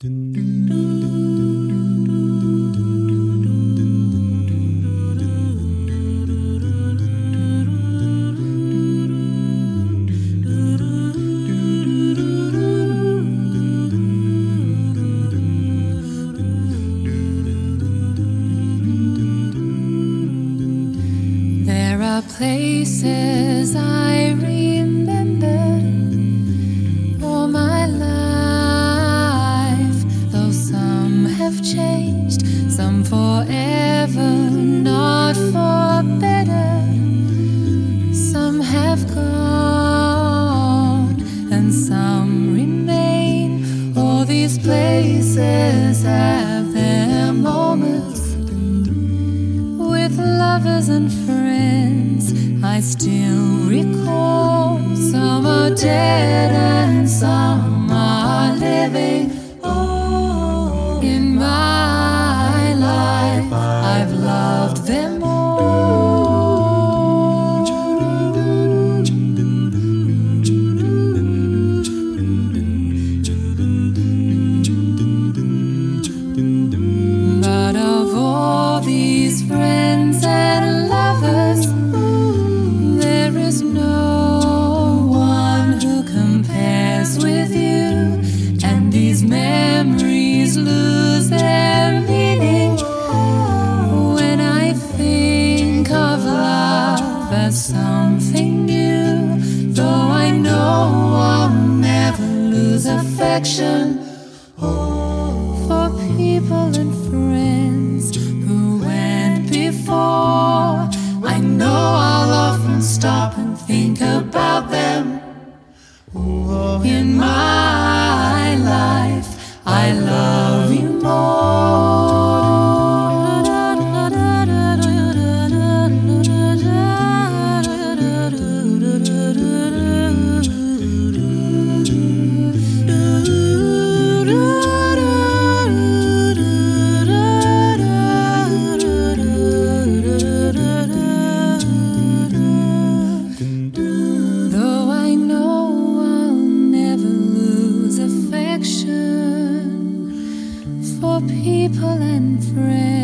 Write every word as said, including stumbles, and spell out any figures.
There are places I remember all my life, though some have changed, some forever, not for better. Some have gone and some remain. All these places have their moments with lovers and friends. I still recall some are dead and some are living. Oh, in my life I've loved them all. But of all these friends and lovers, there is no one who compares with you, and these memories lose their meaning when I think of love as something new. Though I know I'll never lose affection for people and friends who went before. I know I'll often stop and think about them. In my life, I love you for people and friends.